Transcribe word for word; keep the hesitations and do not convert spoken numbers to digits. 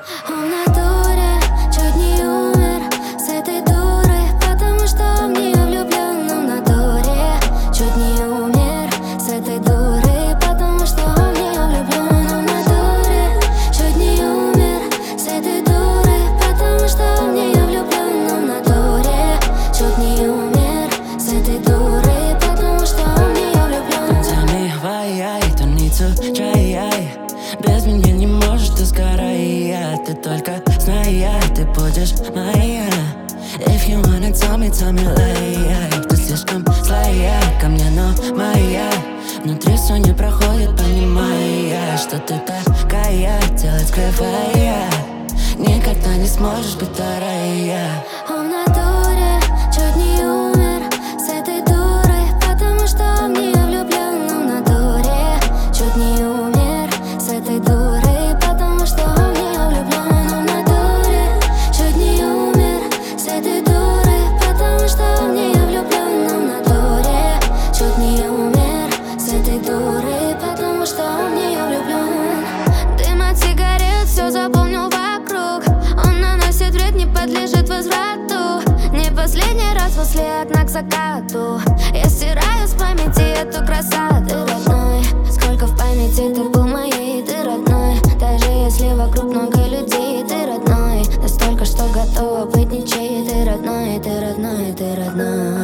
Он в натуре чуть не умер с этой дурой, потому что в нее влюблен. Он в натуре чуть не умер с этой дурой, потому что он в нее влюблен. Он в натуре чуть не умер с этой дурой, потому что он в нее влюблен. Он в натуре чуть не умер с этой дурой, потому что он в нее влюблен. Tell me why I don't need to try. Без меня не можешь, ты сгорай. Ты только знай, ты будешь моя. If you wanna tell me, tell me lie. Ты слишком злая ко мне, но моя. Внутри все не проходит, понимая, что ты такая, делать скрывая. Никогда не сможешь быть вторая. Он в натуре чуть не умер с этой дурой, потому что он в нее влюблен. Он в натуре чуть не умер с этой дурой, потому что он в нее влюблен. Он в натуре чуть не умер с этой дурой, потому что он в нее влюблен. Он в натуре чуть не умер с этой дурой, потому что он в нее влюблен. Дым от сигарет все заполнил вокруг. Он наносит вред, не подлежит возврату. Не последний раз после окна к закату я стираю с памяти эту красоту. Ты родной, сколько в памяти ты был моей. Ты родной, даже если вокруг много людей. Ты родной, настолько, что готова быть ничьей. Ты родной, ты родной, ты родной.